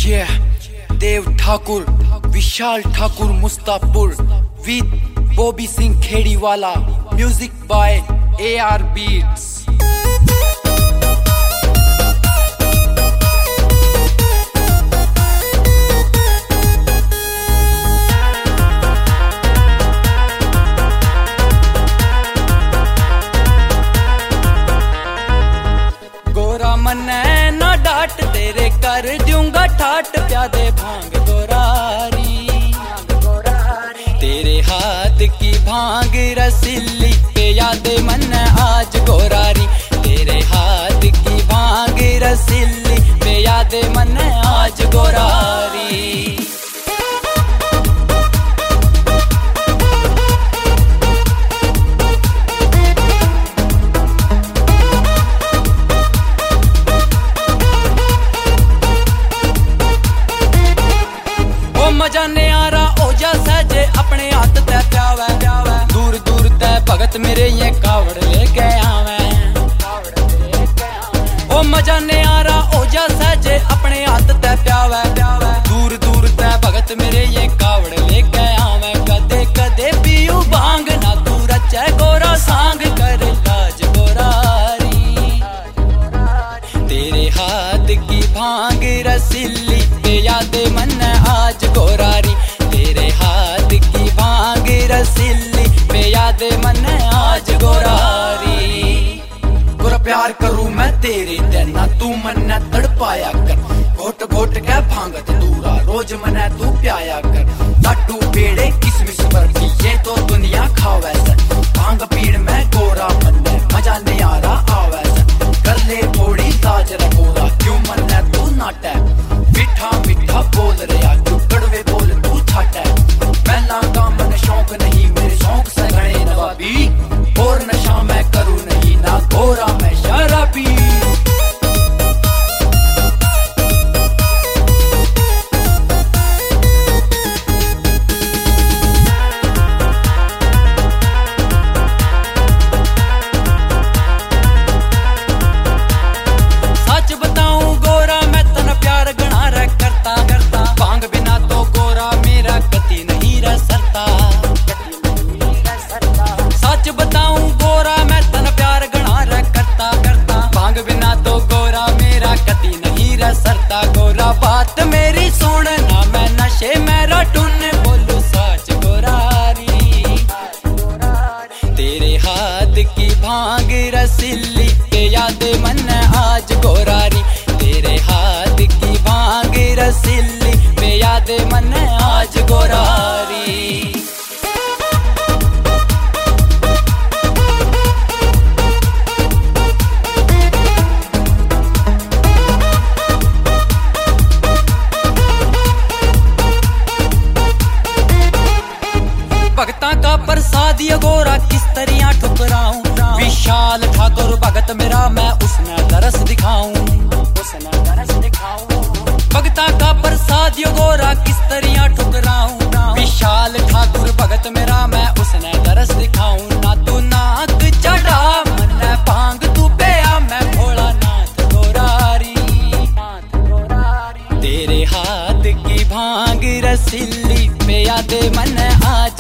Dev Thakur, Vishal Thakur Mustapur with Bobby Singh Kheriwala, music by AR beats. गोरा मन्ने ना डांट, तेरे कर दूंगा ठाट, प्यादे भांग गोरारी, तेरे हाथ की भांग रसीली पे यादे मन आज गोरारी, तेरे हाथ की भांग रसीली पे यादे मन आज गोरारी। मजा ने आ रहा ओ जा सहजे अपने हाथ ते प्यावे, दूर दूर ते भगत मेरे ये कावड़ लेके आवे। ओ मजा ने आ रहा ओ जा सहजे अपने हाथ ते प्यावे, दूर दूर ते भगत मेरे ये कावड़ लेके आवे। कदे कदे पीऊ भांग ना तू रचे गोरा सांग कर लाज गोरारी, तेरे हाथ की भांग रसीली पे यादे मन आज गोरारी, तेरे हाथ की भांग रसीली पे यादे मन आज गोरारी। गोरा प्यार करूं मैं तेरे ते ना तू मन्ने तड़पाया कर, घोट घोट के भांगत दूरा रोज मने तू प्याया कर। लड्डू पेड़े किसमिस बर्फी ये तो दुनिया खावे से, भांग पीड़ में गोरा मन्ने मजा नहीं आ रहा आवे से। कर ले थोड़ी लाज रे गोरा क्यों मन्ने तू नाटे, मीठा मीठा बोल रहा क्यों कड़वे बोल तू छाटे। पहला का मन शौक नहीं मेरे शौक से गणे नवाबी, और नशा मैं करूं नहीं ना गोरा मैं शराबी। सच बताऊं गोरा मैं तना प्यार गणा रे करता, भांग बिना तो गोरा मेरा गति नहीं रह सकता। सच बताऊं गोरा मैं तना प्यार गणा रे करता, भांग बिना तो गोरा मेरा गति नहीं रह सकता। गोरा बात मेरी सुन ना मैं नशे मेरा टुन बोलू सच गोरारी, तेरे हाथ की भांग रसीली पे यादे मन आज गोरारी, तेरे हाथ की भांग रसीली पे यादे मन आज गोरारी। भगता का प्रसाद ये गोरा किस तरिया ठुकराऊं, विशाल ठाकुर भगत मेरा मैं उसने दरस दिखाऊं। भगता का प्रसाद ये गोरा किस तरिया ठुकराऊं, विशाल ठाकुर भगत मेरा मैं उसने दरस दिखाऊं। ना तू नाक चढ़ा मन्ने भांग तू पिया मैं भोला नाथ गोरारी, तेरे हाथ की भांग रसीली पे यादे मन आज